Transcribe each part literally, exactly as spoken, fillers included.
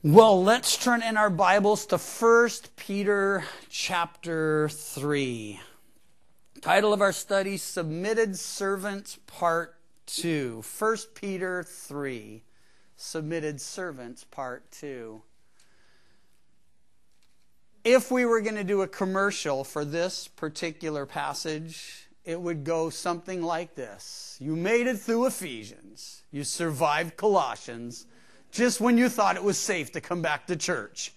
Well, let's turn in our Bibles to First Peter chapter three. Title of our study, Submitted Servants Part two. First Peter three, Submitted Servants Part two. If we were going to do a commercial for this particular passage, it would go something like this. You made it through Ephesians. You survived Colossians. Just when you thought it was safe to come back to church.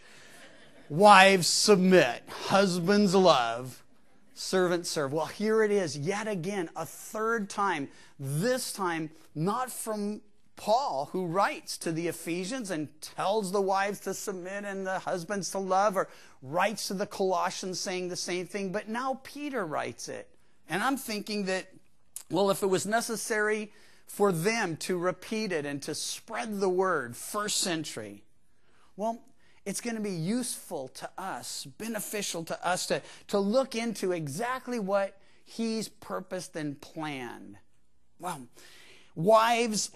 Wives, submit. Husbands, love. Servants, serve. Well, here it is, yet again, a third time. This time, not from Paul, who writes to the Ephesians and tells the wives to submit and the husbands to love, or writes to the Colossians saying the same thing, but now Peter writes it. And I'm thinking that, well, if it was necessary for them to repeat it and to spread the word, first century, well, it's going to be useful to us, beneficial to us to, to look into exactly what he's purposed and planned. Well, wives,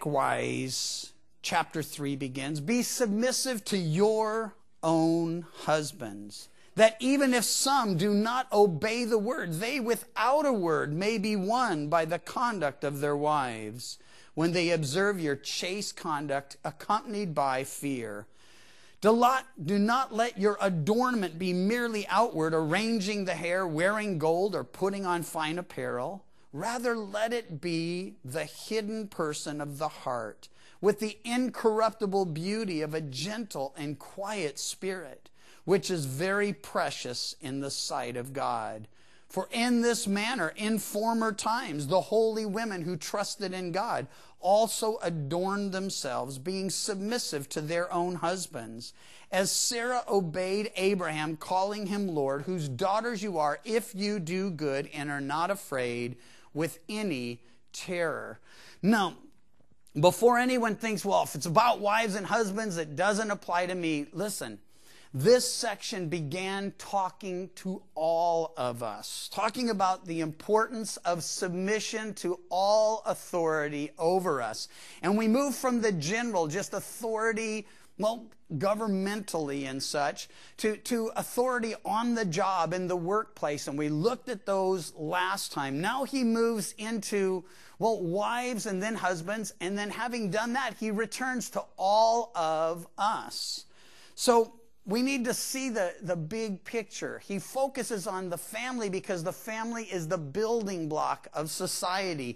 likewise, chapter three begins, be submissive to your own husbands, that even if some do not obey the word, they without a word may be won by the conduct of their wives, when they observe your chaste conduct accompanied by fear. Do not, do not let your adornment be merely outward, arranging the hair, wearing gold, or putting on fine apparel. Rather, let it be the hidden person of the heart, with the incorruptible beauty of a gentle and quiet spirit, which is very precious in the sight of God. For in this manner, in former times, the holy women who trusted in God also adorned themselves, being submissive to their own husbands, as Sarah obeyed Abraham, calling him Lord, whose daughters you are, if you do good and are not afraid with any terror. Now, before anyone thinks, well, if it's about wives and husbands, it doesn't apply to me, listen. This section began talking to all of us, talking about the importance of submission to all authority over us. And we moved from the general, just authority, well, governmentally and such, to, to authority on the job, in the workplace. And we looked at those last time. Now he moves into, well, wives and then husbands. And then having done that, he returns to all of us. So we need to see the, the big picture. He focuses on the family because the family is the building block of society.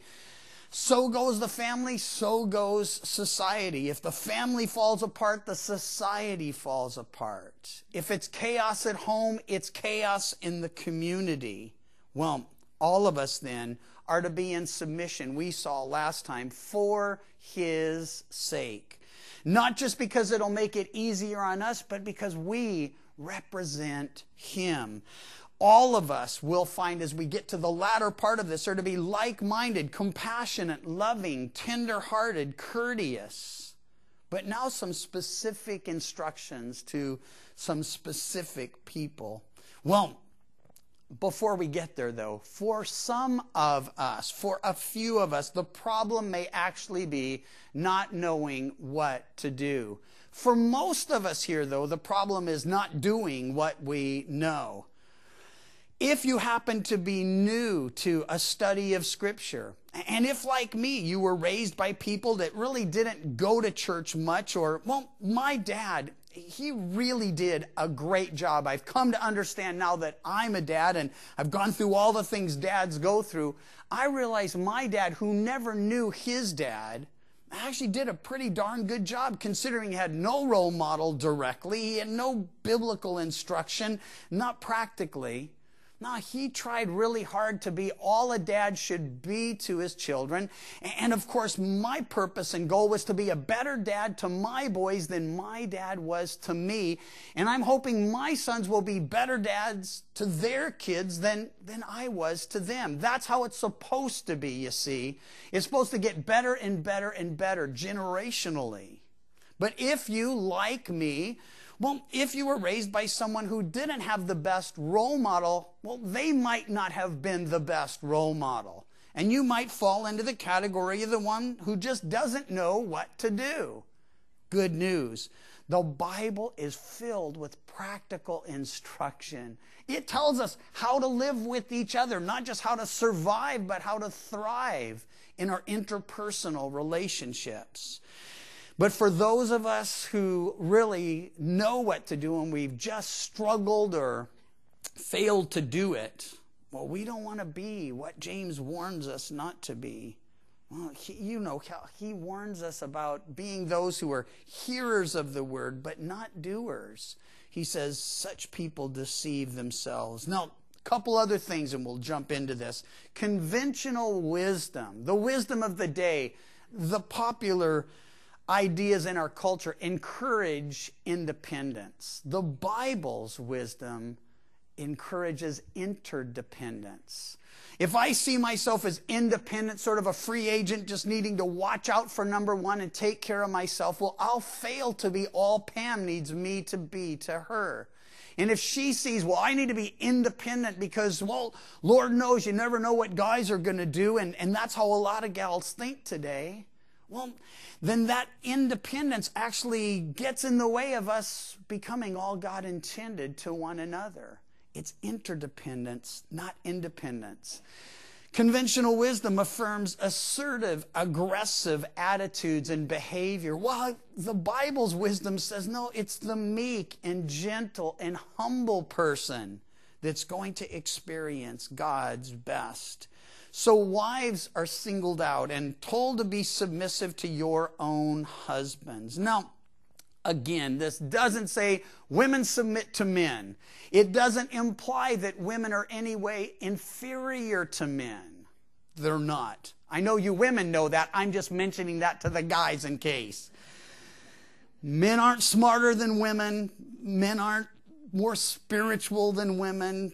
So goes the family, so goes society. If the family falls apart, the society falls apart. If it's chaos at home, it's chaos in the community. Well, all of us then are to be in submission, we saw last time, for his sake. Not just because it'll make it easier on us, but because we represent him. All of us will find, as we get to the latter part of this, are to be like-minded, compassionate, loving, tender-hearted, courteous. But now some specific instructions to some specific people. Well, before we get there, though, for some of us, for a few of us, the problem may actually be not knowing what to do. For most of us here, though, the problem is not doing what we know. If you happen to be new to a study of Scripture, and if, like me, you were raised by people that really didn't go to church much, or, well, my dad, he really did a great job. I've come to understand now that I'm a dad and I've gone through all the things dads go through. I realize my dad, who never knew his dad, actually did a pretty darn good job, considering he had no role model directly. He had no biblical instruction, not practically. No, he tried really hard to be all a dad should be to his children. And of course, my purpose and goal was to be a better dad to my boys than my dad was to me. And I'm hoping my sons will be better dads to their kids than, than I was to them. That's how it's supposed to be, you see. It's supposed to get better and better and better generationally. But if you, like me, well, if you were raised by someone who didn't have the best role model, well, they might not have been the best role model. And you might fall into the category of the one who just doesn't know what to do. Good news. The Bible is filled with practical instruction. It tells us how to live with each other, not just how to survive, but how to thrive in our interpersonal relationships. But for those of us who really know what to do and we've just struggled or failed to do it, well, we don't want to be what James warns us not to be. Well, he, you know, he warns us about being those who are hearers of the word, but not doers. He says, such people deceive themselves. Now, a couple other things, and we'll jump into this. Conventional wisdom, the wisdom of the day, the popular ideas in our culture encourage independence. The Bible's wisdom encourages interdependence. If I see myself as independent, sort of a free agent, just needing to watch out for number one and take care of myself, well, I'll fail to be all Pam needs me to be to her. And if she sees, well, I need to be independent because, well, Lord knows you never know what guys are going to do, and, and that's how a lot of gals think today, well, then that independence actually gets in the way of us becoming all God intended to one another. It's interdependence, not independence. Conventional wisdom affirms assertive, aggressive attitudes and behavior, while the Bible's wisdom says, no, it's the meek and gentle and humble person that's going to experience God's best. So wives are singled out and told to be submissive to your own husbands. Now, again, this doesn't say women submit to men. It doesn't imply that women are any way inferior to men. They're not. I know you women know that. I'm just mentioning that to the guys in case. Men aren't smarter than women. Men aren't more spiritual than women.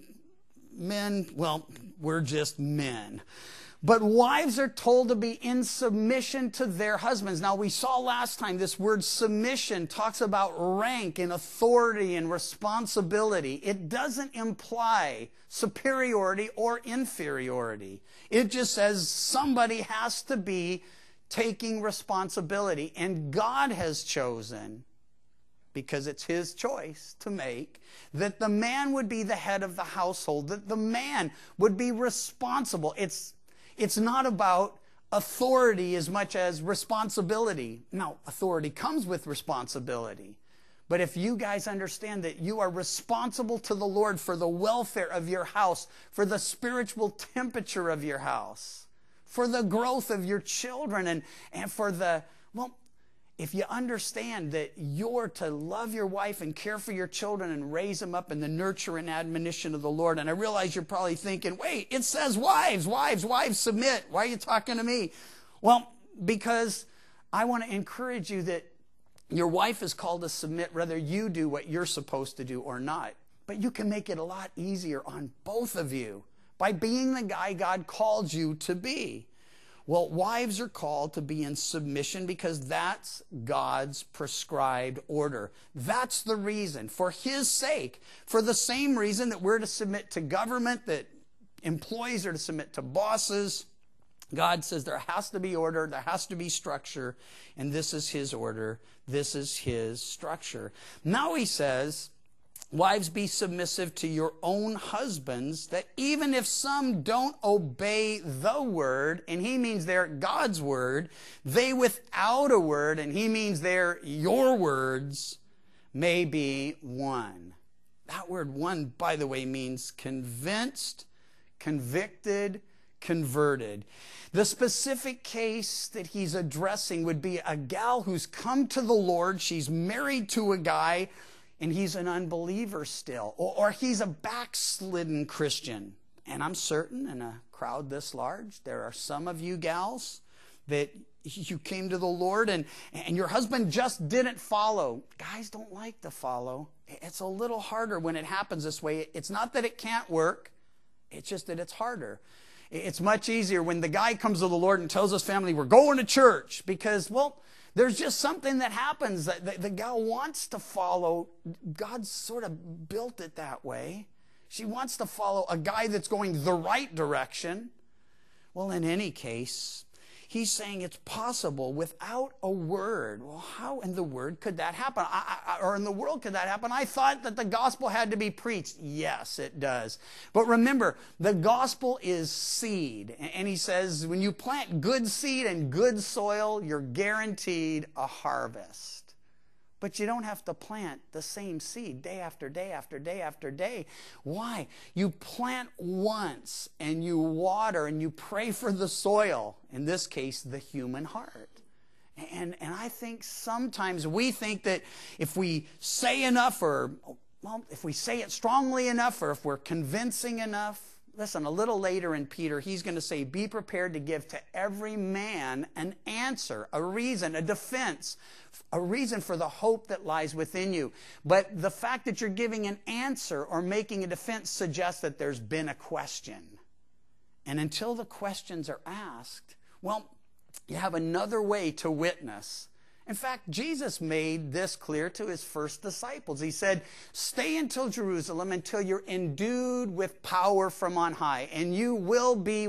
Men, well, we're just men. But wives are told to be in submission to their husbands. Now, we saw last time this word submission talks about rank and authority and responsibility. It doesn't imply superiority or inferiority. It just says somebody has to be taking responsibility. And God has chosen, because it's his choice to make, that the man would be the head of the household, that the man would be responsible. It's It's not about authority as much as responsibility. Now, authority comes with responsibility. But if you guys understand that you are responsible to the Lord for the welfare of your house, for the spiritual temperature of your house, for the growth of your children, and, and for the, well, if you understand that you're to love your wife and care for your children and raise them up in the nurture and admonition of the Lord, and I realize you're probably thinking, wait, it says wives, wives, wives submit. Why are you talking to me? Well, because I want to encourage you that your wife is called to submit whether you do what you're supposed to do or not. But you can make it a lot easier on both of you by being the guy God called you to be. Well, wives are called to be in submission because that's God's prescribed order. That's the reason, for his sake, for the same reason that we're to submit to government, that employees are to submit to bosses. God says there has to be order, there has to be structure, and this is his order, this is his structure. Now he says, wives, be submissive to your own husbands, that even if some don't obey the word, and he means they're God's word, they without a word, and he means they're your words, may be won. That word won, by the way, means convinced, convicted, converted. The specific case that he's addressing would be a gal who's come to the Lord, she's married to a guy, and he's an unbeliever still, or, or he's a backslidden Christian. And I'm certain in a crowd this large, there are some of you gals that you came to the Lord and, and your husband just didn't follow. Guys don't like to follow. It's a little harder when it happens this way. It's not that it can't work. It's just that it's harder. It's much easier when the guy comes to the Lord and tells his family, we're going to church, because, well, there's just something that happens. The, the, the gal wants to follow. God sort of built it that way. She wants to follow a guy that's going the right direction. Well, in any case, he's saying it's possible without a word. Well, how in the word could that happen? I, I, or in the world could that happen? I thought that the gospel had to be preached. Yes, it does. But remember, the gospel is seed. And he says, when you plant good seed and good soil, you're guaranteed a harvest. But you don't have to plant the same seed day after day after day after day. Why? You plant once and you water and you pray for the soil. In this case, the human heart. And, and I think sometimes we think that if we say enough, or well, if we say it strongly enough, or if we're convincing enough. Listen, a little later in Peter, he's going to say, be prepared to give to every man an answer, a reason, a defense, a reason for the hope that lies within you. But the fact that you're giving an answer or making a defense suggests that there's been a question. And until the questions are asked, well, you have another way to witness. In fact, Jesus made this clear to his first disciples. He said, stay until Jerusalem until you're endued with power from on high, and you will be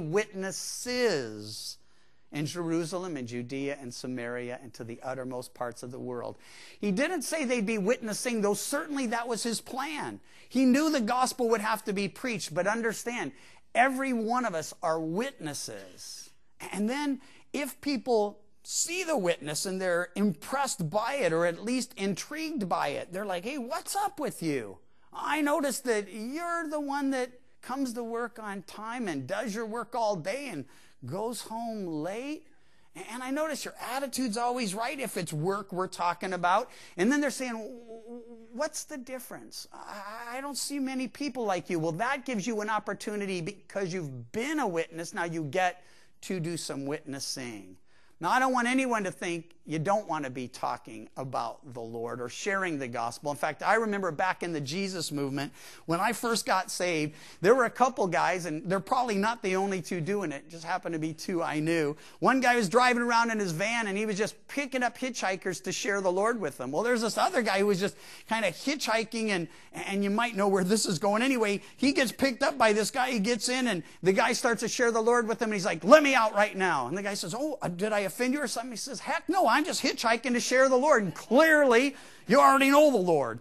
witnesses in Jerusalem and Judea and Samaria and to the uttermost parts of the world. He didn't say they'd be witnessing, though certainly that was his plan. He knew the gospel would have to be preached, but understand, every one of us are witnesses. And then if people see the witness and they're impressed by it, or at least intrigued by it, they're like, hey, what's up with you? I noticed that you're the one that comes to work on time and does your work all day and goes home late. And I notice your attitude's always right if it's work we're talking about. And then they're saying, what's the difference? I don't see many people like you. Well, that gives you an opportunity, because you've been a witness. Now you get to do some witnessing. Now, I don't want anyone to think you don't want to be talking about the Lord or sharing the gospel. In fact, I remember back in the Jesus movement, when I first got saved, there were a couple guys, and they're probably not the only two doing it. Just happened to be two I knew. One guy was driving around in his van, and he was just picking up hitchhikers to share the Lord with them. Well, there's this other guy who was just kind of hitchhiking, and, and you might know where this is going anyway. He gets picked up by this guy. He gets in, and the guy starts to share the Lord with him, and he's like, let me out right now. And the guy says, oh, did I offend you or something? He says, heck no, I'm just hitchhiking to share the Lord. And clearly, you already know the Lord.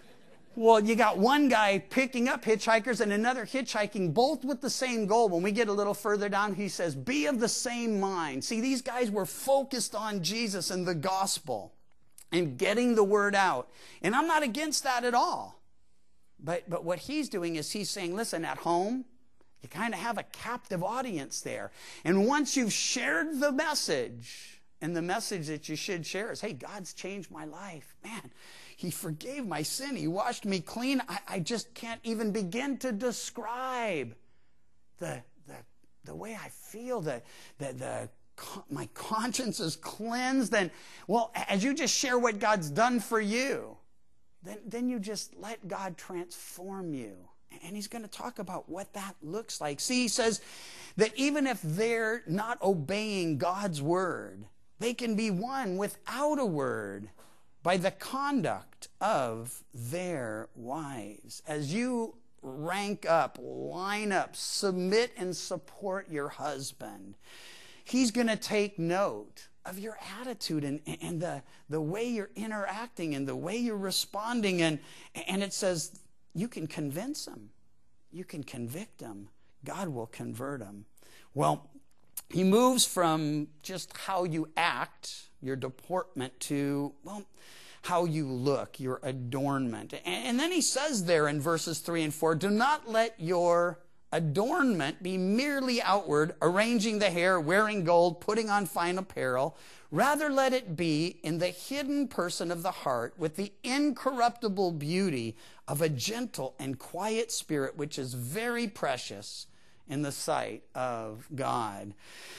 Well, you got one guy picking up hitchhikers and another hitchhiking, both with the same goal. When we get a little further down, he says, be of the same mind. See, these guys were focused on Jesus and the gospel and getting the word out. And I'm not against that at all. But, but what he's doing is he's saying, listen, at home, you kind of have a captive audience there. And once you've shared the message, and the message that you should share is, hey, God's changed my life. Man, he forgave my sin. He washed me clean. I, I just can't even begin to describe the, the, the way I feel, the, the, the, my conscience is cleansed. And, well, as you just share what God's done for you, then, then you just let God transform you. And he's going to talk about what that looks like. See, he says that even if they're not obeying God's word, they can be won without a word by the conduct of their wives. As you rank up, line up, submit and support your husband, he's going to take note of your attitude and, and the, the way you're interacting and the way you're responding. And, and it says you can convince him. You can convict him. God will convert him. Well, he moves from just how you act, your deportment, to, well, how you look, your adornment. And then he says there in verses three and four, do not let your adornment be merely outward, arranging the hair, wearing gold, putting on fine apparel. Rather, let it be in the hidden person of the heart with the incorruptible beauty of a gentle and quiet spirit, which is very precious in the sight of God.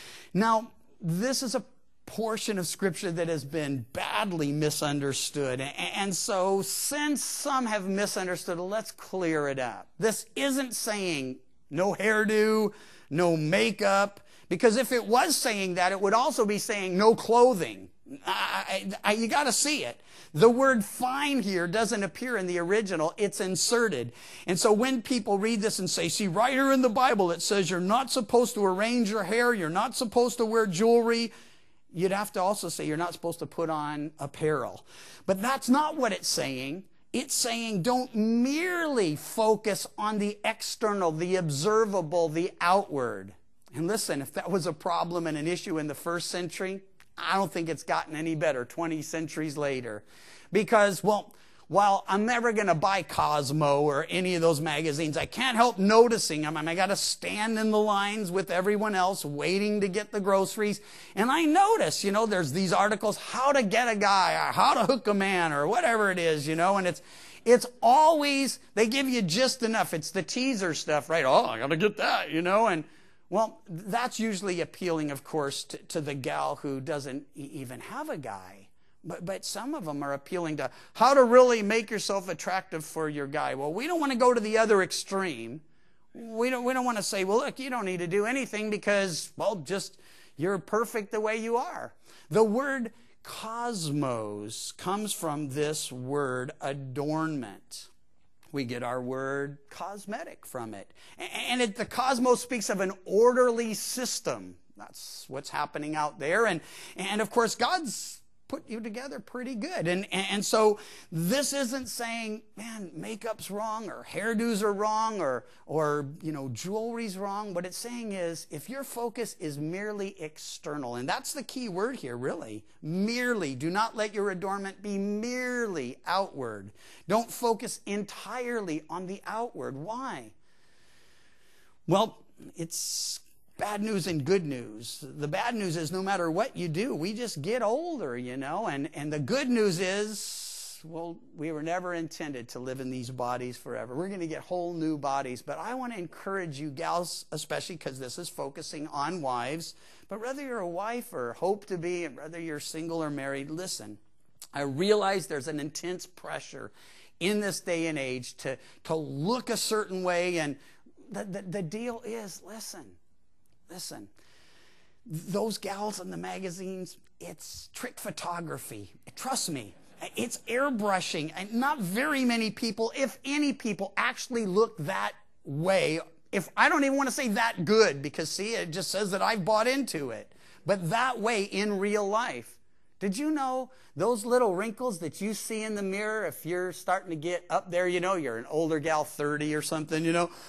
Now, this is a portion of Scripture that has been badly misunderstood. And so, since some have misunderstood it, let's clear it up. This isn't saying no hairdo, no makeup, because if it was saying that, it would also be saying no clothing. I, I, you got to see it. The word fine here doesn't appear in the original. It's inserted. And so when people read this and say, see, right here in the Bible, it says you're not supposed to arrange your hair. You're not supposed to wear jewelry. You'd have to also say you're not supposed to put on apparel. But that's not what it's saying. It's saying don't merely focus on the external, the observable, the outward. And listen, if that was a problem and an issue in the first century, I don't think it's gotten any better twenty centuries later. Because, well, while I'm never going to buy Cosmo or any of those magazines, I can't help noticing them. I mean, I got to stand in the lines with everyone else waiting to get the groceries. And I notice, you know, there's these articles, how to get a guy, or how to hook a man, or whatever it is, you know, and it's it's always, they give you just enough. It's the teaser stuff, right? Oh, I got to get that, you know, and well, that's usually appealing, of course, to, to the gal who doesn't even have a guy. But, but some of them are appealing to how to really make yourself attractive for your guy. Well, we don't want to go to the other extreme. We don't, we don't want to say, well, look, you don't need to do anything because, well, just you're perfect the way you are. The word cosmos comes from this word adornment. We get our word cosmetic from it. And it, the cosmos speaks of an orderly system. That's what's happening out there. And, and of course, God's put you together pretty good. And, and so this isn't saying, man, makeup's wrong or hairdos are wrong or, or, you know, jewelry's wrong. What it's saying is if your focus is merely external, and that's the key word here, really, merely, do not let your adornment be merely outward. Don't focus entirely on the outward. Why? Well, it's bad news and good news. The bad news is no matter what you do, we just get older, you know. And, and the good news is, well, we were never intended to live in these bodies forever. We're going to get whole new bodies. But I want to encourage you gals, especially because this is focusing on wives. But whether you're a wife or hope to be, and whether you're single or married, listen, I realize there's an intense pressure in this day and age to, to look a certain way. And the, the, the deal is, listen, Listen, those gals in the magazines, it's trick photography. Trust me, it's airbrushing. And not very many people, if any people, actually look that way. If I don't even want to say that good, because see, it just says that I've bought into it. But that way in real life. Did you know those little wrinkles that you see in the mirror, if you're starting to get up there, you know, you're an older gal, thirty or something, you know,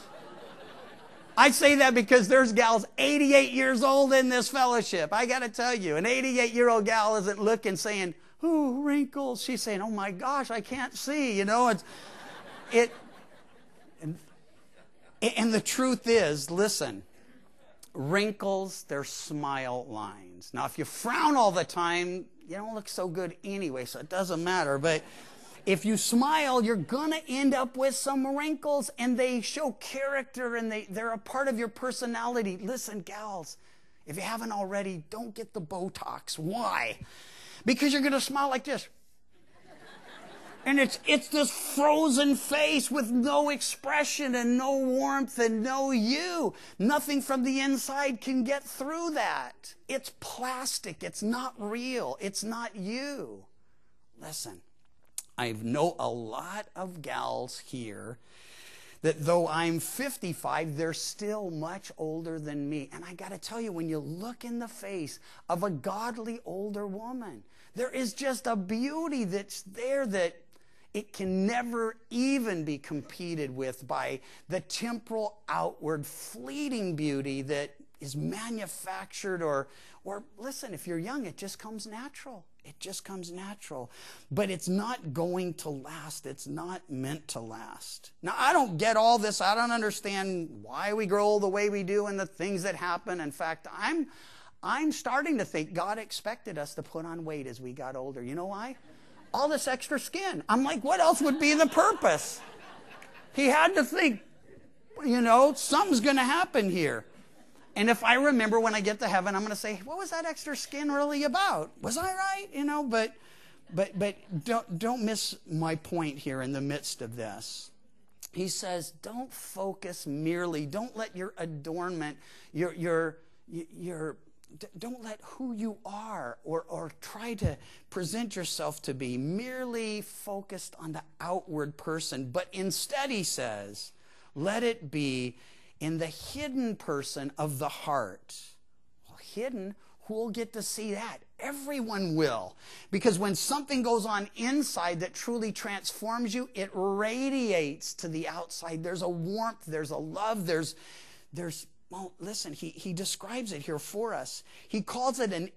I say that because there's gals eighty-eight years old in this fellowship. I got to tell you, an eighty-eight-year-old gal isn't looking saying, ooh, wrinkles. She's saying, oh, my gosh, I can't see. You know, it's, it, and, and the truth is, listen, wrinkles, they're smile lines. Now, if you frown all the time, you don't look so good anyway, so it doesn't matter. But if you smile, you're going to end up with some wrinkles, and they show character, and they, they're a part of your personality. Listen, gals, if you haven't already, don't get the Botox. Why? Because you're going to smile like this. And it's, it's this frozen face with no expression and no warmth and no you. Nothing from the inside can get through that. It's plastic. It's not real. It's not you. Listen. I know a lot of gals here that though I'm fifty-five, they're still much older than me. And I got to tell you, when you look in the face of a godly older woman, there is just a beauty that's there that it can never even be competed with by the temporal, outward, fleeting beauty that is manufactured or, or listen, if you're young, it just comes natural. It just comes natural. But it's not going to last. It's not meant to last. Now, I don't get all this. I don't understand why we grow the way we do and the things that happen. In fact, I'm, I'm starting to think God expected us to put on weight as we got older. You know why? All this extra skin. I'm like, what else would be the purpose? He had to think, you know, something's going to happen here. And if I remember when I get to heaven, I'm going to say, what was that extra skin really about? Was I right? You know, but but but don't don't miss my point here in the midst of this. He says, don't focus merely, don't let your adornment, your your your D- don't let who you are or, or try to present yourself to be merely focused on the outward person, but instead, he says, let it be in the hidden person of the heart. Well, hidden, who will get to see that? Everyone will. Because when something goes on inside that truly transforms you, it radiates to the outside. There's a warmth, there's a love, there's, there's well, listen, he, he describes it here for us. He calls it an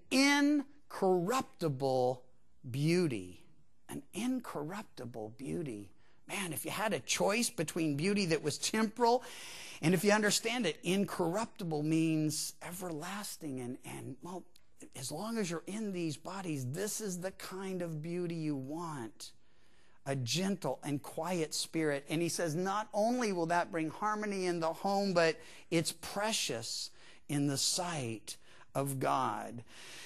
incorruptible beauty. An incorruptible beauty. Man, if you had a choice between beauty that was temporal, and if you understand it, incorruptible means everlasting. And, and well, as long as you're in these bodies, this is the kind of beauty you want. A gentle and quiet spirit. And he says not only will that bring harmony in the home, but it's precious in the sight of God.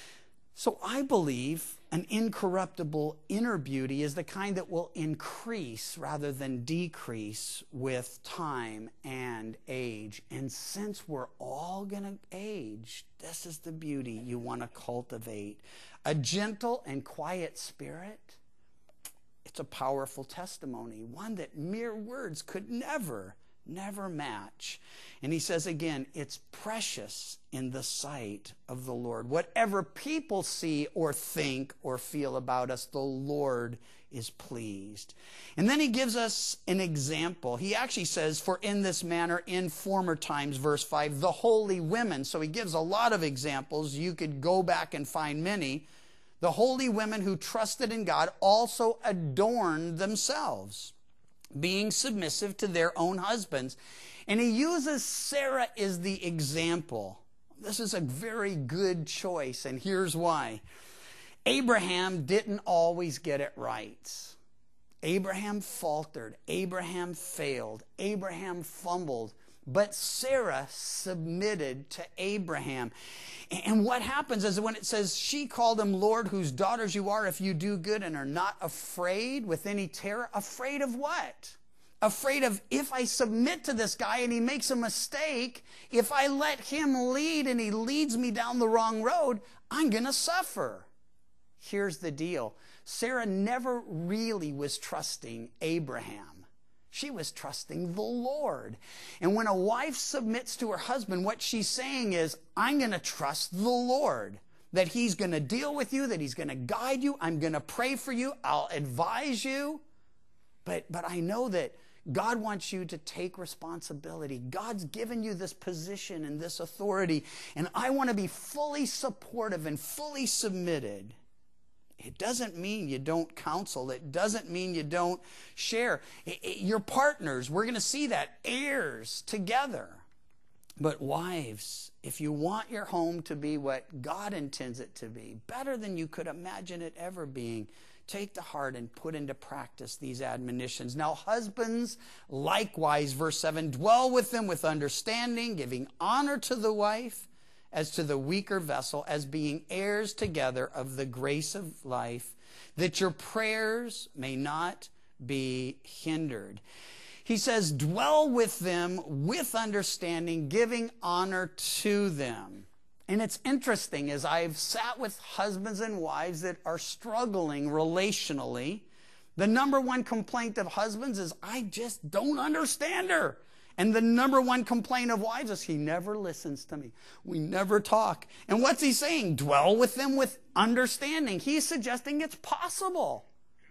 So I believe an incorruptible inner beauty is the kind that will increase rather than decrease with time and age. And since we're all going to age, this is the beauty you want to cultivate. A gentle and quiet spirit. It's a powerful testimony, one that mere words could never, never match. And he says again, it's precious in the sight of the Lord. Whatever people see or think or feel about us, the Lord is pleased. And then he gives us an example. He actually says, for in this manner, in former times, verse five, the holy women. So he gives a lot of examples. You could go back and find many. The holy women who trusted in God also adorned themselves, being submissive to their own husbands. And he uses Sarah as the example. This is a very good choice, and here's why. Abraham didn't always get it right. Abraham faltered. Abraham failed. Abraham fumbled. But Sarah submitted to Abraham. And what happens is when it says, she called him Lord, whose daughters you are, if you do good and are not afraid with any terror. Afraid of what? Afraid of, if I submit to this guy and he makes a mistake, if I let him lead and he leads me down the wrong road, I'm going to suffer. Here's the deal. Sarah never really was trusting Abraham. She was trusting the Lord. And when a wife submits to her husband, what she's saying is, I'm going to trust the Lord. That he's going to deal with you, that he's going to guide you. I'm going to pray for you. I'll advise you. But, but I know that God wants you to take responsibility. God's given you this position and this authority. And I want to be fully supportive and fully submitted. It doesn't mean you don't counsel. It doesn't mean you don't share. It, it, your partners, we're going to see that, heirs together. But wives, if you want your home to be what God intends it to be, better than you could imagine it ever being, take to heart and put into practice these admonitions. Now, husbands, likewise, verse seven, dwell with them with understanding, giving honor to the wife as to the weaker vessel, as being heirs together of the grace of life, that your prayers may not be hindered. He says, dwell with them with understanding, giving honor to them. And it's interesting, as I've sat with husbands and wives that are struggling relationally, the number one complaint of husbands is, I just don't understand her. And the number one complaint of wives is, he never listens to me. We never talk. And what's he saying? Dwell with them with understanding. He's suggesting it's possible.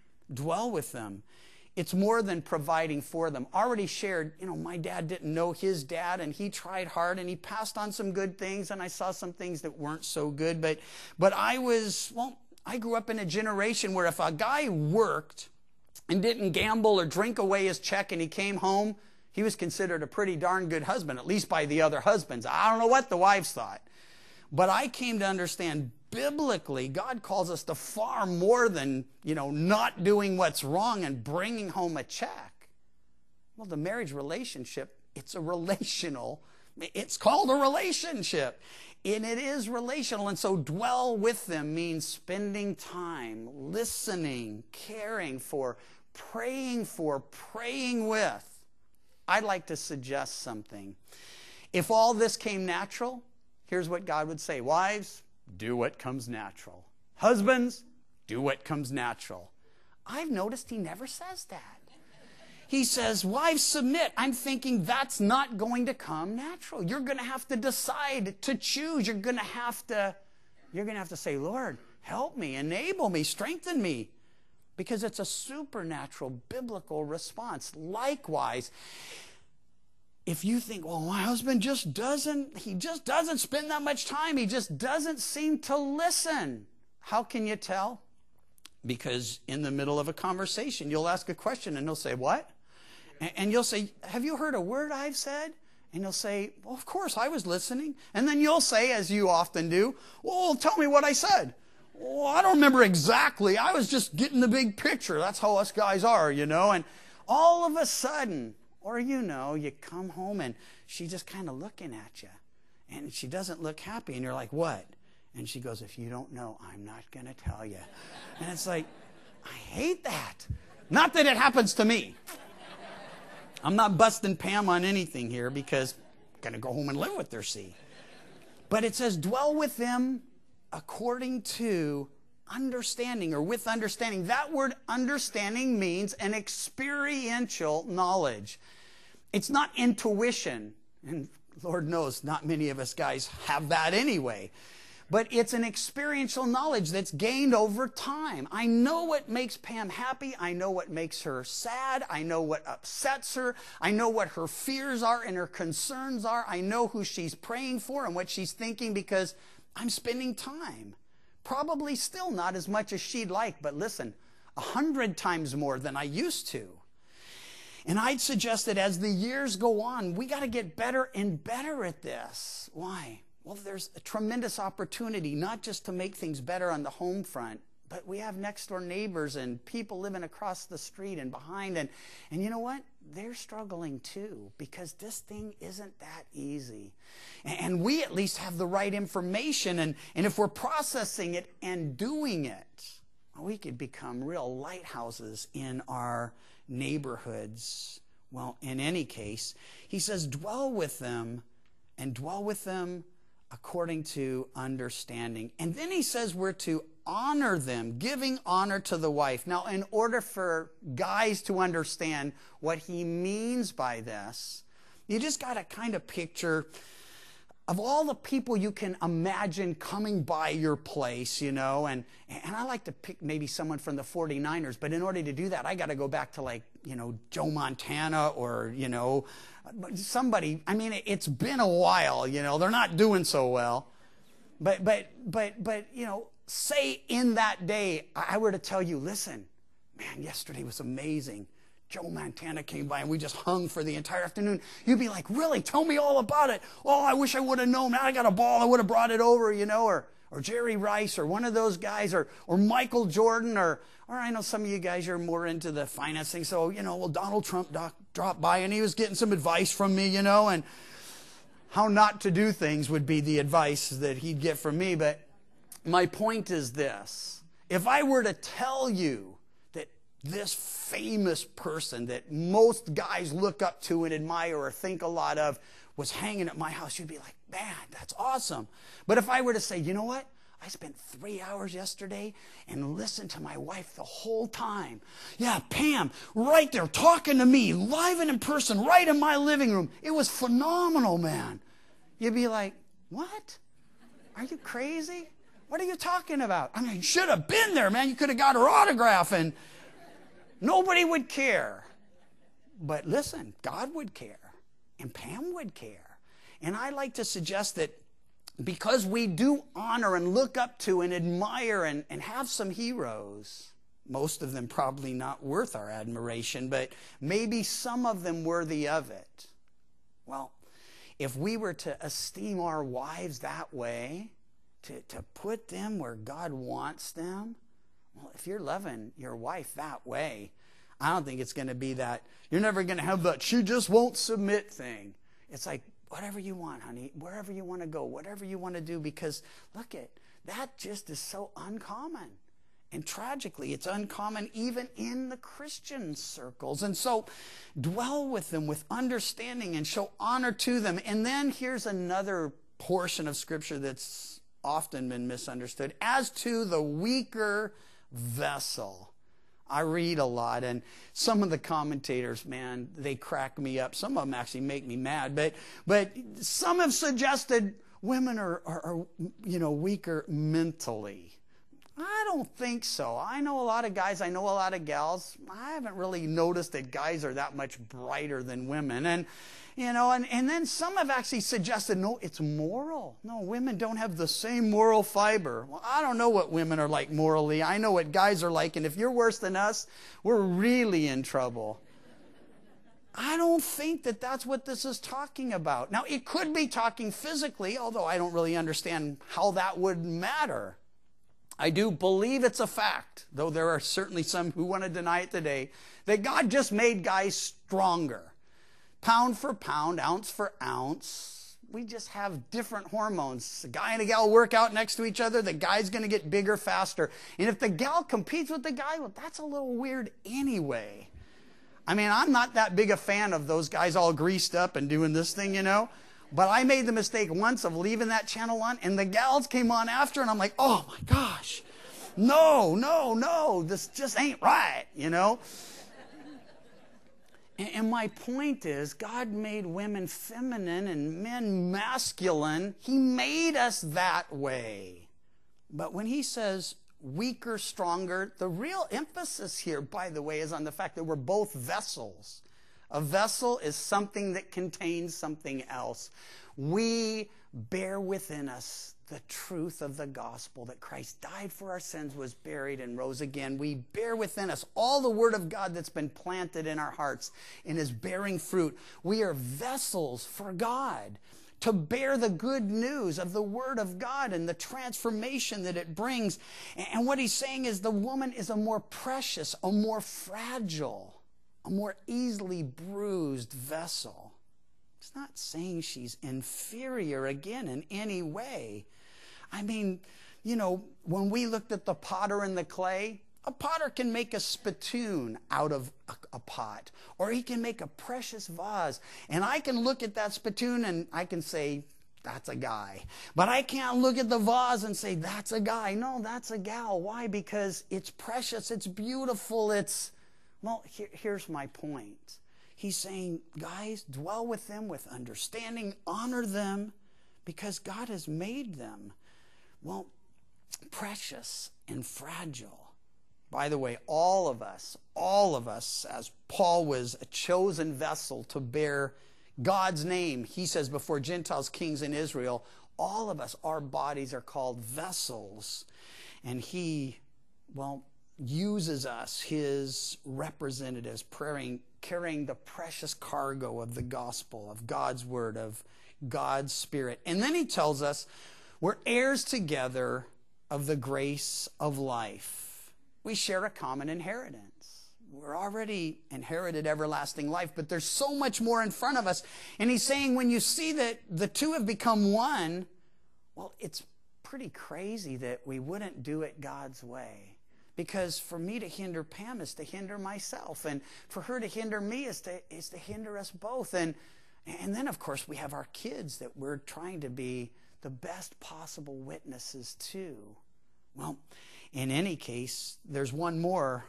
Dwell with them. It's more than providing for them. Already shared, you know, my dad didn't know his dad, and he tried hard, and he passed on some good things, and I saw some things that weren't so good. But, but I was, well, I grew up in a generation where if a guy worked and didn't gamble or drink away his check and he came home, he was considered a pretty darn good husband, at least by the other husbands. I don't know what the wives thought. But I came to understand biblically, God calls us to far more than, you know, not doing what's wrong and bringing home a check. Well, the marriage relationship, it's a relational, it's called a relationship. And it is relational. And so dwell with them means spending time, listening, caring for, praying for, praying with. I'd like to suggest something. If all this came natural, here's what God would say. Wives, do what comes natural. Husbands, do what comes natural. I've noticed he never says that. He says, wives, submit. I'm thinking that's not going to come natural. You're going to have to decide to choose. You're going to have to, you're going to have to say, Lord, help me, enable me, strengthen me. Because it's a supernatural, biblical response. Likewise, if you think, well, my husband just doesn't, he just doesn't spend that much time. He just doesn't seem to listen. How can you tell? Because in the middle of a conversation, you'll ask a question and he'll say, what? And you'll say, have you heard a word I've said? And he'll say, well, of course, I was listening. And then you'll say, as you often do, well, tell me what I said. Well, I don't remember exactly. I was just getting the big picture. That's how us guys are, you know. And all of a sudden, or you know, you come home and she's just kind of looking at you. And she doesn't look happy. And you're like, what? And she goes, if you don't know, I'm not going to tell you. And it's like, I hate that. Not that it happens to me. I'm not busting Pam on anything here because I'm going to go home and live with her, see. But it says, dwell with them according to understanding or with understanding. That word understanding means an experiential knowledge. It's not intuition. And Lord knows not many of us guys have that anyway. But it's an experiential knowledge that's gained over time. I know what makes Pam happy. I know what makes her sad. I know what upsets her. I know what her fears are and her concerns are. I know who she's praying for and what she's thinking because I'm spending time. Probably still not as much as she'd like, but listen, a hundred times more than I used to. And I'd suggest that as the years go on, we got to get better and better at this. Why? Well, there's a tremendous opportunity, not just to make things better on the home front, but we have next door neighbors and people living across the street and behind. And, and you know what? They're struggling too because this thing isn't that easy. And, and we at least have the right information. And, and if we're processing it and doing it, we could become real lighthouses in our neighborhoods. Well, in any case, he says, dwell with them and dwell with them according to understanding. And then he says we're to honor them, giving honor to the wife. Now, in order for guys to understand what he means by this, you just got to kind of picture of all the people you can imagine coming by your place, you know, and, and I like to pick maybe someone from the forty-niners, but in order to do that, I got to go back to like, you know, Joe Montana or, you know, somebody. I mean, it's been a while, you know, they're not doing so well. But, but, but, but, you know, say in that day, I were to tell you, listen, man, yesterday was amazing. Joe Montana came by and we just hung for the entire afternoon. You'd be like, really? Tell me all about it. Oh, I wish I would have known. Now I got a ball. I would have brought it over, you know, or, or Jerry Rice or one of those guys or, or Michael Jordan or, or I know some of you guys are more into the financing. So, you know, well, Donald Trump doc, dropped by and he was getting some advice from me, you know, and how not to do things would be the advice that he'd get from me. But my point is this. If I were to tell you that this famous person that most guys look up to and admire or think a lot of was hanging at my house, you'd be like, man, that's awesome. But if I were to say, you know what? I spent three hours yesterday and listened to my wife the whole time. Yeah, Pam, right there, talking to me, live and in person, right in my living room. It was phenomenal, man. You'd be like, what? Are you crazy? What are you talking about? I mean, you should have been there, man. You could have got her autograph and nobody would care. But listen, God would care and Pam would care. And I like to suggest that because we do honor and look up to and admire and, and have some heroes, most of them probably not worth our admiration, but maybe some of them worthy of it. Well, if we were to esteem our wives that way, to, to put them where God wants them, well, if you're loving your wife that way, I don't think it's going to be that, you're never going to have that she just won't submit thing. It's like, whatever you want, honey, wherever you want to go, whatever you want to do, because look at, that just is so uncommon. And tragically, it's uncommon even in the Christian circles. And so dwell with them with understanding and show honor to them. And then here's another portion of Scripture that's often been misunderstood. As to the weaker vessel. I read a lot, and some of the commentators, man, they crack me up. Some of them actually make me mad. But but some have suggested women are, are, are you know, weaker mentally. I don't think so. I know a lot of guys. I know a lot of gals. I haven't really noticed that guys are that much brighter than women. And, you know, and, and then some have actually suggested, no, it's moral. No, women don't have the same moral fiber. Well, I don't know what women are like morally. I know what guys are like. And if you're worse than us, we're really in trouble. I don't think that that's what this is talking about. Now, it could be talking physically, although I don't really understand how that would matter. I do believe it's a fact, though there are certainly some who want to deny it today, that God just made guys stronger. Pound for pound, ounce for ounce. We just have different hormones. A guy and a gal work out next to each other. The guy's going to get bigger faster. And if the gal competes with the guy, well, that's a little weird anyway. I mean, I'm not that big a fan of those guys all greased up and doing this thing, you know. But I made the mistake once of leaving that channel on, and the gals came on after, and I'm like, oh my gosh, no, no, no, this just ain't right, you know. And, and my point is, God made women feminine and men masculine. He made us that way. But when he says weaker, stronger, the real emphasis here, by the way, is on the fact that we're both vessels. A vessel is something that contains something else. We bear within us the truth of the gospel, that Christ died for our sins, was buried, and rose again. We bear within us all the word of God that's been planted in our hearts and is bearing fruit. We are vessels for God to bear the good news of the word of God and the transformation that it brings. And what he's saying is the woman is a more precious, a more fragile, a more easily bruised vessel. It's not saying she's inferior again in any way. I mean, you know, when we looked at the potter and the clay, a potter can make a spittoon out of a, a pot, or he can make a precious vase. And I can look at that spittoon and I can say, that's a guy. But I can't look at the vase and say, that's a guy. No, that's a gal. Why? Because it's precious, it's beautiful, it's... Well, here, here's my point. He's saying, guys, dwell with them with understanding, honor them, because God has made them, well, precious and fragile. By the way, all of us, all of us, as Paul was a chosen vessel to bear God's name, he says before Gentiles, kings in Israel, all of us, our bodies are called vessels. And he, well, uses us, his representatives, praying, carrying the precious cargo of the gospel, of God's word, of God's spirit. And then he tells us we're heirs together of the grace of life. We share a common inheritance. We're already inherited everlasting life, but there's so much more in front of us. And he's saying when you see that the two have become one, well, it's pretty crazy that we wouldn't do it God's way. Because for me to hinder Pam is to hinder myself. And for her to hinder me is to, is to hinder us both. And, and then, of course, we have our kids that we're trying to be the best possible witnesses to. Well, in any case, there's one more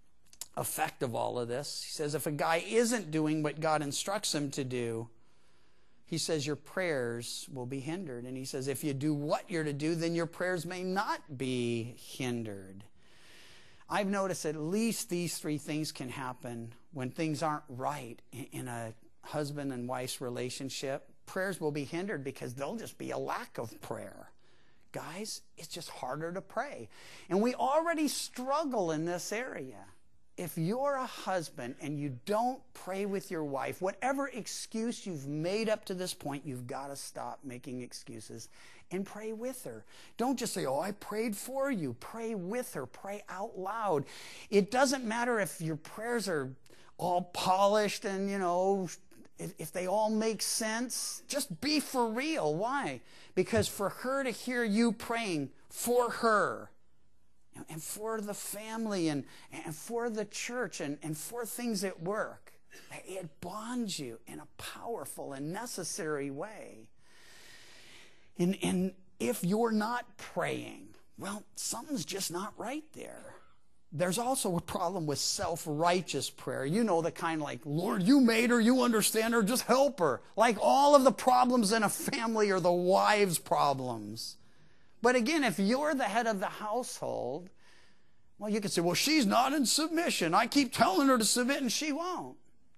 effect of all of this. He says if a guy isn't doing what God instructs him to do, he says your prayers will be hindered. And he says if you do what you're to do, then your prayers may not be hindered. I've noticed at least these three things can happen when things aren't right in a husband and wife's relationship. Prayers will be hindered because there'll just be a lack of prayer. Guys, it's just harder to pray. And we already struggle in this area. If you're a husband and you don't pray with your wife, whatever excuse you've made up to this point, you've got to stop making excuses and pray with her. Don't just say, oh, I prayed for you. Pray with her. Pray out loud. It doesn't matter if your prayers are all polished and, you know, if, if they all make sense. Just be for real. Why? Because for her to hear you praying for her, and for the family, and, and for the church, and, and for things at work, it bonds you in a powerful and necessary way. And, and if you're not praying, well, something's just not right there. There's also a problem with self-righteous prayer. You know, the kind like, Lord, you made her, you understand her, just help her. Like all of the problems in a family are the wife's problems. But again, if you're the head of the household, well, you can say, well, she's not in submission. I keep telling her to submit and she won't.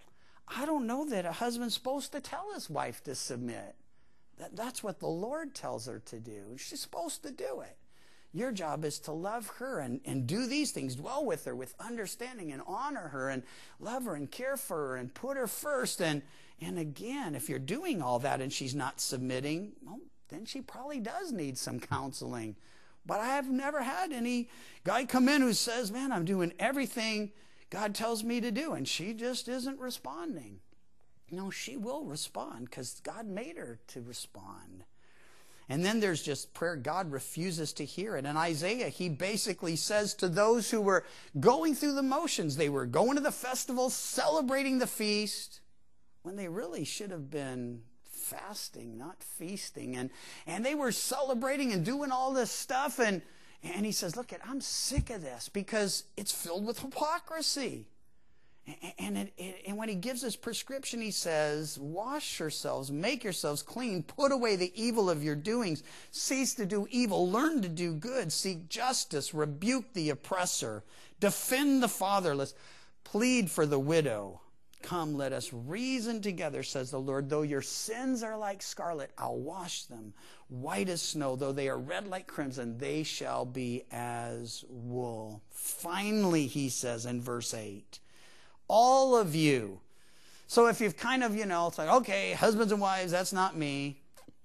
I don't know that a husband's supposed to tell his wife to submit. That, that's what the Lord tells her to do. She's supposed to do it. Your job is to love her and, and do these things, dwell with her with understanding and honor her and love her and care for her and put her first. And, and again, if you're doing all that and she's not submitting, well, then she probably does need some counseling. But I have never had any guy come in who says, man, I'm doing everything God tells me to do, and she just isn't responding. No, she will respond because God made her to respond. And then there's just prayer God refuses to hear it. In Isaiah, he basically says to those who were going through the motions, they were going to the festival, celebrating the feast, when they really should have been fasting, not feasting. And, and they were celebrating and doing all this stuff. And, and he says, look, I'm sick of this because it's filled with hypocrisy. And, it, it, and when he gives his prescription, he says, wash yourselves, make yourselves clean, put away the evil of your doings, cease to do evil, learn to do good, seek justice, rebuke the oppressor, defend the fatherless, plead for the widow. Come, let us reason together, says the Lord. Though your sins are like scarlet, I'll wash them white as snow. Though they are red like crimson, they shall be as wool. Finally, he says in verse eight, all of you. So if you've kind of, you know, it's like, okay, husbands and wives, that's not me.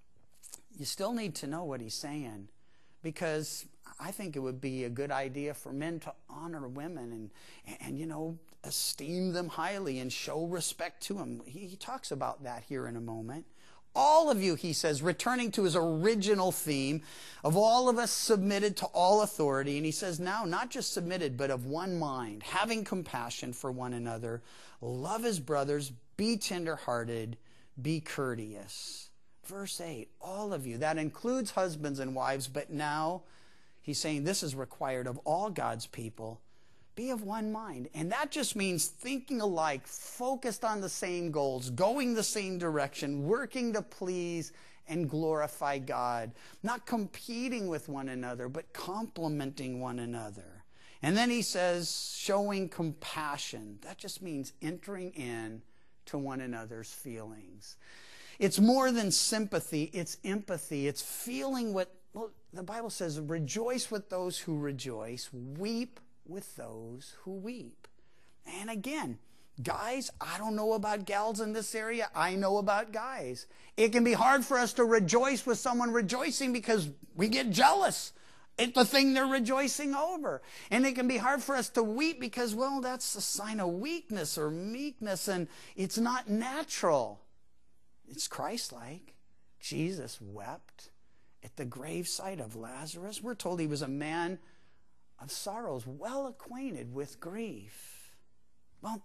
You still need to know what he's saying, because I think it would be a good idea for men to honor women and, and you know, esteem them highly and show respect to them. He, he talks about that here in a moment. All of you, he says, returning to his original theme of all of us submitted to all authority. And he says now, not just submitted, but of one mind, having compassion for one another, love his brothers, be tenderhearted, be courteous. Verse eight, all of you. That includes husbands and wives, but now he's saying this is required of all God's people. Be of one mind. And that just means thinking alike, focused on the same goals, going the same direction, working to please and glorify God, not competing with one another, but complementing one another. And then he says, showing compassion. That just means entering in to one another's feelings. It's more than sympathy, it's empathy. It's feeling what, well, the Bible says, rejoice with those who rejoice, weep with those who weep. And again, guys, I don't know about gals in this area. I know about guys. It can be hard for us to rejoice with someone rejoicing because we get jealous at the thing they're rejoicing over. And it can be hard for us to weep because, well, that's a sign of weakness or meekness, and it's not natural. It's Christ-like. Jesus wept at the gravesite of Lazarus. We're told he was a man of sorrows, well acquainted with grief. Well,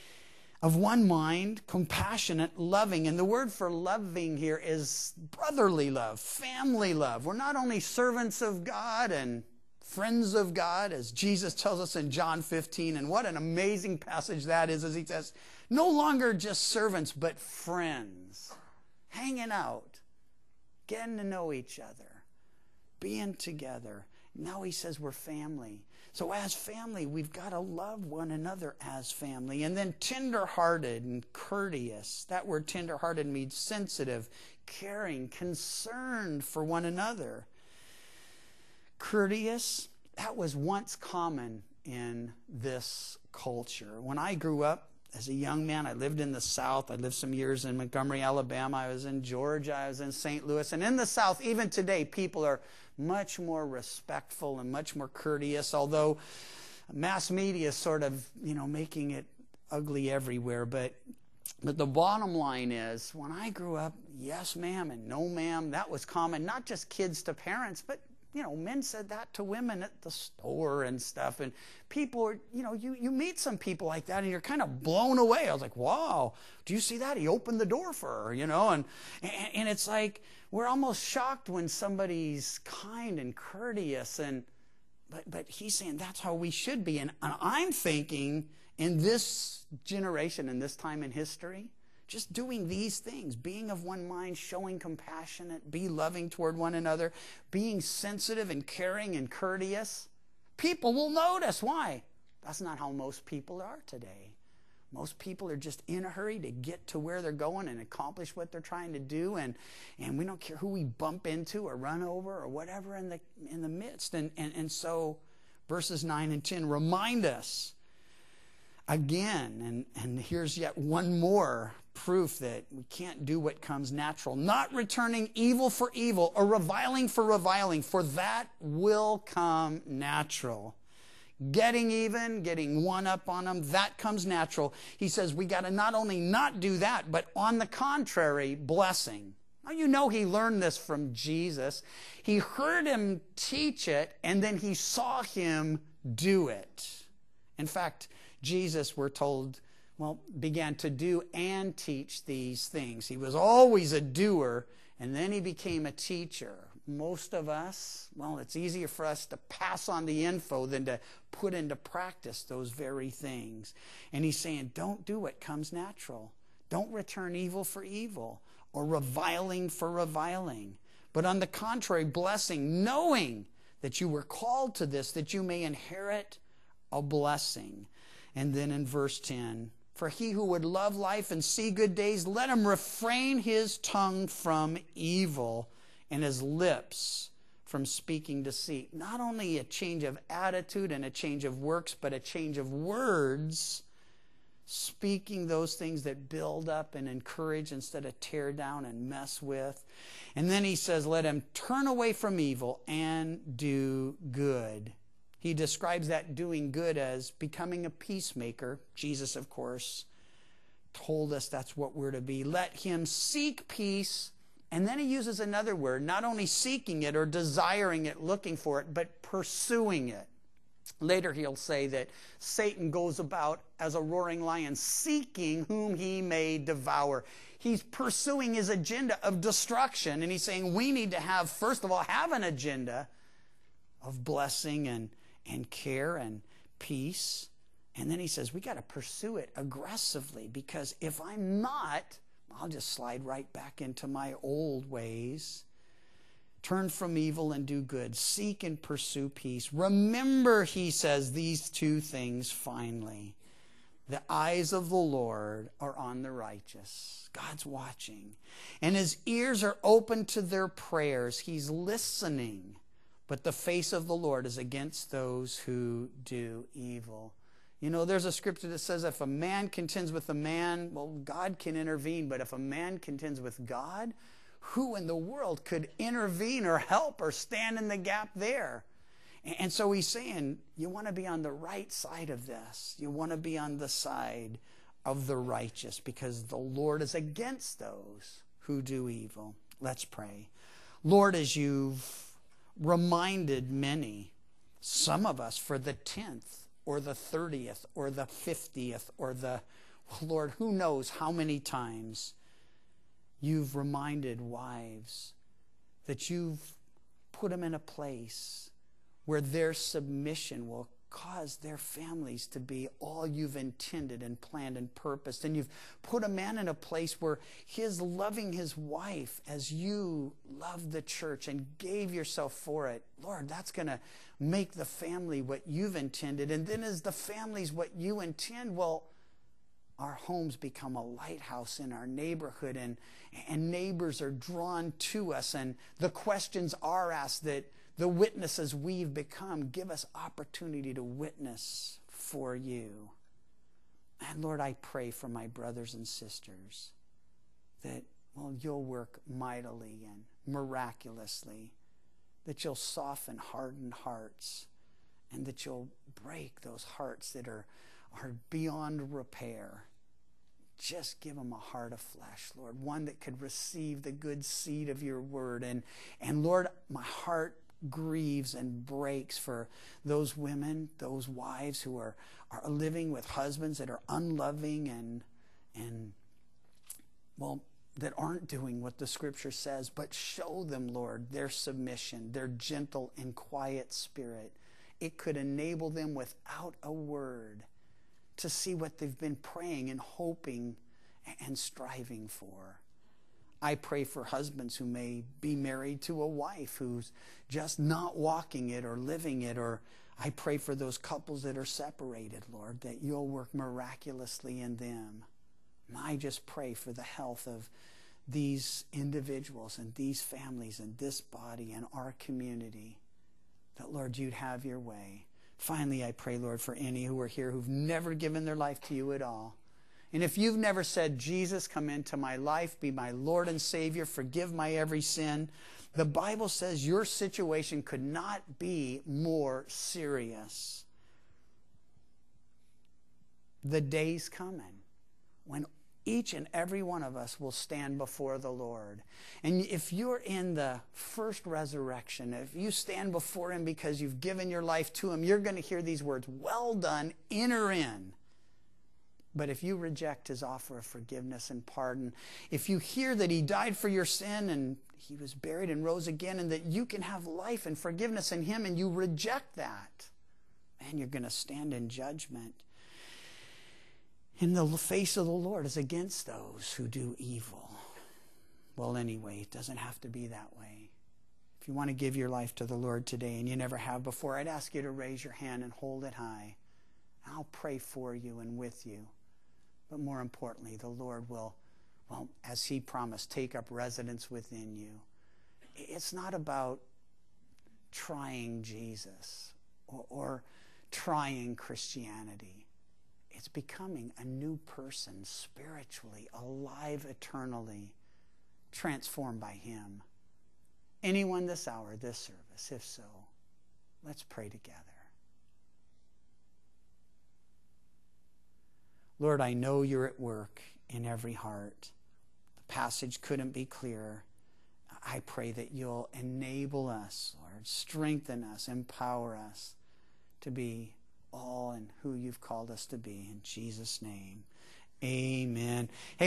of one mind, compassionate, loving. And the word for loving here is brotherly love, family love. We're not only servants of God and friends of God, as Jesus tells us in John fifteen. And what an amazing passage that is, as he says, no longer just servants, but friends. Hanging out, getting to know each other, being together. Now he says we're family. So as family, we've got to love one another as family. And then tender-hearted and courteous. That word tender-hearted means sensitive, caring, concerned for one another. Courteous, that was once common in this culture. When I grew up as a young man, I lived in the South. I lived some years in Montgomery, Alabama. I was in Georgia. I was in Saint Louis. And in the South, even today, people are much more respectful and much more courteous, although mass media is sort of, you know, making it ugly everywhere. But, but the bottom line is, when I grew up, yes, ma'am, and no, ma'am, that was common, not just kids to parents, but you know, men said that to women at the store and stuff. And people are, you know, you, you meet some people like that and you're kind of blown away. I was like, wow, do you see that? He opened the door for her, you know. And, and, and it's like we're almost shocked when somebody's kind and courteous. And but, but he's saying that's how we should be. And, and I'm thinking in this generation, in this time in history, just doing these things, being of one mind, showing compassionate, be loving toward one another, being sensitive and caring and courteous. People will notice. Why? That's not how most people are today. Most people are just in a hurry to get to where they're going and accomplish what they're trying to do. And, and we don't care who we bump into or run over or whatever in the, in the midst. And, and, and so verses nine and ten remind us again, and, and here's yet one more proof that we can't do what comes natural. Not returning evil for evil or reviling for reviling, for that will come natural. Getting even, getting one up on them, that comes natural. He says we got to not only not do that, but on the contrary, blessing. Now you know he learned this from Jesus. He heard him teach it, and then he saw him do it. In fact, Jesus, we're told, well, began to do and teach these things. He was always a doer, and then he became a teacher. Most of us, well, it's easier for us to pass on the info than to put into practice those very things. And he's saying, don't do what comes natural. Don't return evil for evil or reviling for reviling. But on the contrary, blessing, knowing that you were called to this, that you may inherit a blessing. And then in verse ten, for he who would love life and see good days, let him refrain his tongue from evil and his lips from speaking deceit. Not only a change of attitude and a change of works, but a change of words, speaking those things that build up and encourage instead of tear down and mess with. And then he says, let him turn away from evil and do good. He describes that doing good as becoming a peacemaker. Jesus, of course, told us that's what we're to be. Let him seek peace. And then he uses another word, not only seeking it or desiring it, looking for it, but pursuing it. Later he'll say that Satan goes about as a roaring lion, seeking whom he may devour. He's pursuing his agenda of destruction. And he's saying we need to have, first of all, have an agenda of blessing and and care and peace. And then he says, we got to pursue it aggressively, because if I'm not, I'll just slide right back into my old ways. Turn from evil and do good. Seek and pursue peace. Remember, he says, these two things finally. The eyes of the Lord are on the righteous. God's watching. And his ears are open to their prayers. He's listening. But the face of the Lord is against those who do evil. You know, there's a scripture that says if a man contends with a man, well, God can intervene. But if a man contends with God, who in the world could intervene or help or stand in the gap there? And so he's saying, you want to be on the right side of this. You want to be on the side of the righteous, because the Lord is against those who do evil. Let's pray. Lord, as you've reminded many, some of us for the tenth or the thirtieth or the fiftieth or the, Lord, who knows how many times you've reminded wives that you've put them in a place where their submission will cause their families to be all you've intended and planned and purposed. And you've put a man in a place where his loving his wife as you loved the church and gave yourself for it. Lord, that's going to make the family what you've intended. And then as the family's what you intend, well, our homes become a lighthouse in our neighborhood, and, and neighbors are drawn to us, and the questions are asked that the witnesses we've become give us opportunity to witness for you. And Lord, I pray for my brothers and sisters that, well, you'll work mightily and miraculously, that you'll soften hardened hearts, and that you'll break those hearts that are, are beyond repair. Just give them a heart of flesh, Lord, one that could receive the good seed of your word. And, and Lord, my heart grieves and breaks for those women, those wives who are, are living with husbands that are unloving and, and, well, that aren't doing what the Scripture says, but show them, Lord, their submission, their gentle and quiet spirit. It could enable them without a word to see what they've been praying and hoping and striving for. I pray for husbands who may be married to a wife who's just not walking it or living it, or I pray for those couples that are separated, Lord, that you'll work miraculously in them. And I just pray for the health of these individuals and these families and this body and our community, that, Lord, you'd have your way. Finally, I pray, Lord, for any who are here who've never given their life to you at all. And if you've never said, Jesus, come into my life, be my Lord and Savior, forgive my every sin, the Bible says your situation could not be more serious. The day's coming when each and every one of us will stand before the Lord. And if you're in the first resurrection, if you stand before Him because you've given your life to Him, you're going to hear these words, well done, enter in. But if you reject His offer of forgiveness and pardon, if you hear that He died for your sin and He was buried and rose again, and that you can have life and forgiveness in Him, and you reject that, man, you're going to stand in judgment. And the face of the Lord is against those who do evil. Well, anyway, it doesn't have to be that way. If you want to give your life to the Lord today and you never have before, I'd ask you to raise your hand and hold it high. I'll pray for you and with you. But more importantly, the Lord will, well, as He promised, take up residence within you. It's not about trying Jesus or, or trying Christianity. It's becoming a new person spiritually, alive eternally, transformed by Him. Anyone this hour, this service? If so, let's pray together. Lord, I know you're at work in every heart. The passage couldn't be clearer. I pray that you'll enable us, Lord, strengthen us, empower us to be all and who you've called us to be. In Jesus' name, amen. Hey,